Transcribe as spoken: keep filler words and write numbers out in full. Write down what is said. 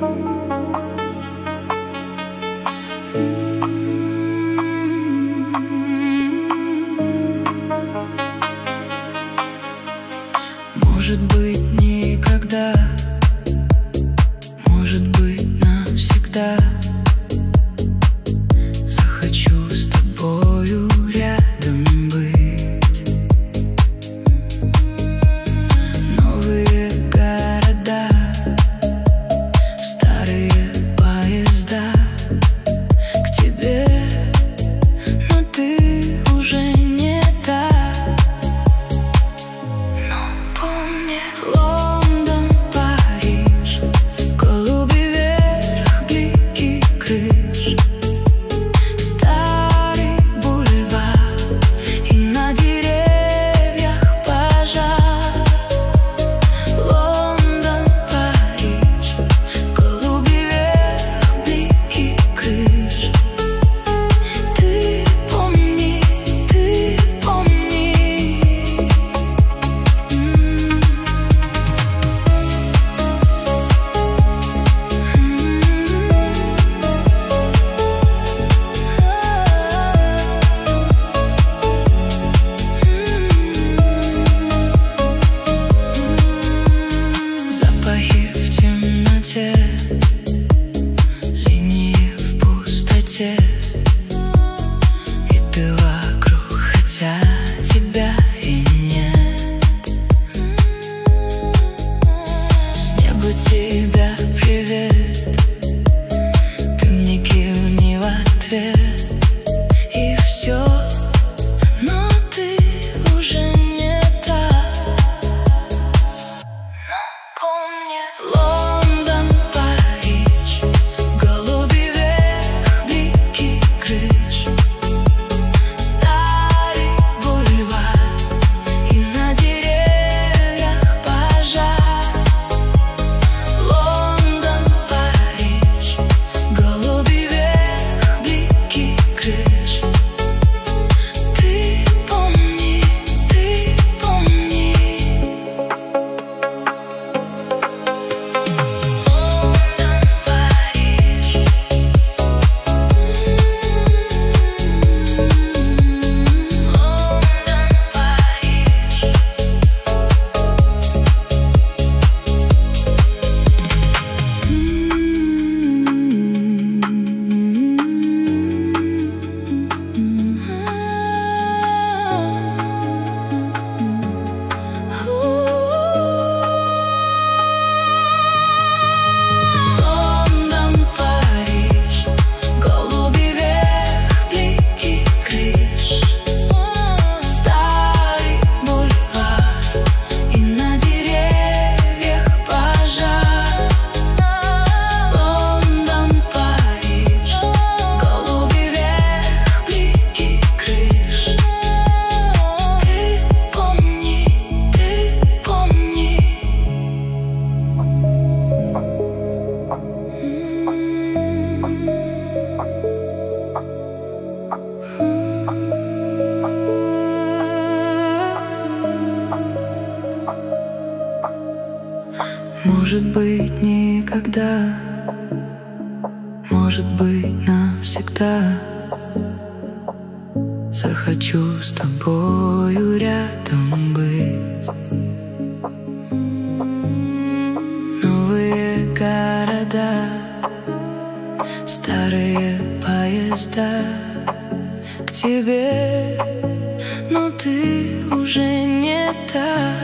Может быть, никогда, может быть, навсегда захочу с тобою рядом быть. Новые города, старые поезда к тебе, но ты уже не та. Лондон, Париж, голубый верх, блики крыш, старый бульвар, и на деревьях пожар. Лондон, Париж, голубый верх, блики крыш. Ты помни, ты помни. Запахи в темноте, линии в пустоте, и ты вокруг, хотя тебя и нет. С неба тебя привет, ты мне кивни в ответ, и все, но ты уже не та. Помни. Лондон, Париж, голубый верх, блики крыш, старый бульвар, и на деревьях пожар. Лондон, Париж, голубый верх, блики крыш. Ты помни, ты помни. Лондон, Париж, голубый верх, блики крыш, старый бульвар, и на деревьях пожар. Лондон, Париж, голубый верх, блики крыш. Ты помни, ты помни. Может быть, никогда, может быть, навсегда захочу с тобою рядом быть. Новые города, старые поезда к тебе, но ты уже не та.